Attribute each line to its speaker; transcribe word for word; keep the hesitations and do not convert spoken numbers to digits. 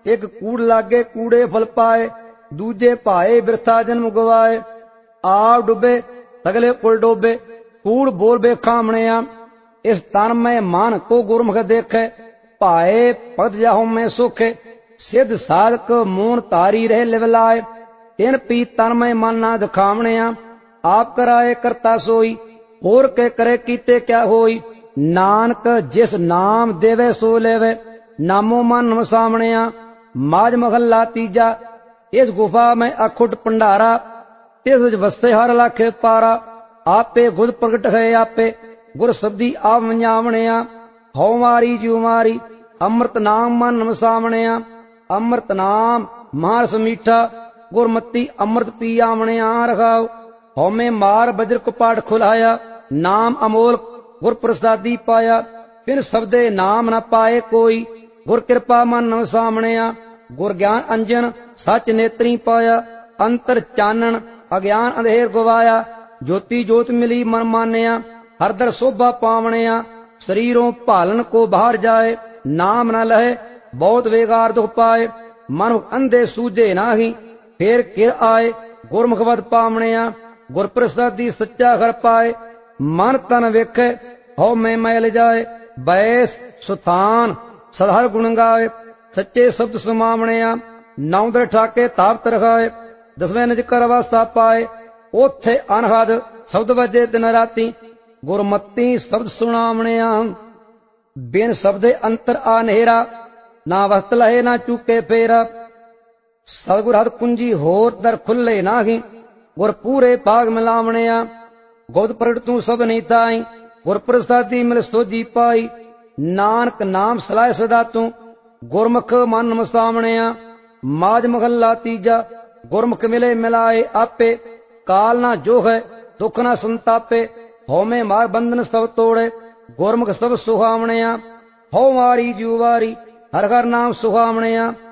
Speaker 1: एक कूड़ लागे कूड़े फल पाए, दूजे भाए बिरथा जन्म गवाए। आप डुबे तगले कुल डोबे, कूड़ बोल बे खामणिया। इस तन में मान को गुरमुख देखे, भाए भगत जाहु में सुखे। सिद्ध साधक मून तारी रहे लिवलाए, इन पी तन में मन ना दिखावणिया। आप कराए करता सोई, और के करे कीते क्या होई। नानक जिस नाम देवे सो लेवे, नामो मन नमसावणिया। माज महला तीजा, इस गुफा में अखुट भंडारा। तिस वस्ते हर लाखे पारा, आपे गुद प्रगट है आपे। गुर शब्दी आप मंजावणिया, हौ मारी जीव मारी। अमृत नाम मन नमसावणिया, अमृत नाम मारस मीठा। गुरमती अमृत पी आवणिया रखाओ। हौ में मार बज्र कपाट खुलाया, नाम अमोल गुर प्रसादी पाया। फिर शब्दे नाम न पाए कोई, गुर कृपा मन नमसावणिया। गुर ज्ञान अंजन सच नेत्री पाया, अंतर चानन अज्ञान अंधेर गवाया। ज्योति ज्योत मिली मन मान्या, हरदर शोभा पावणिया। शरीरों भालन को बाहर जाए, नाम न लहे बहुत वेगार दुख पाए। मन अंधे सूझे नाही, फिर किर आए गुरमुखवत पावणिया। गुर प्रसादी सच्चा घर पाए, मन तन वेखे हौ में मैल जाए। बैस सुथान सदहर गुण गाए, सच्चे शब्द सुमावणिया। नौ दर ठाके ताप रखाए, दसवें निज कर अवस्था पाए। ओथे अनहद शब्द बजे दिन राती, गुरमती शब्द सुनावणिया। बिन शब्दे अंतर आनेरा, ना वस्त लहे ना चूके फेरा। सदगुर हद कुंजी होर दर खुले नाही, गुर पूरे भाग मिलावणिया। गौद प्रगट तू सब नहीं ताई, गुर प्रसादी मिल सोजी पाई। नानक नाम सलाह सदा तू, गुरमुख मन नमसावणिया। माज महला तीजा, गुरमुख मिले मिलाए आपे। काल ना जो है दुख ना संतापे, हौ में मार बंधन सब तोड़े। गुरमुख सब सुहावणिया, हौ मारी जुवारी हर हर नाम सुहावणिया।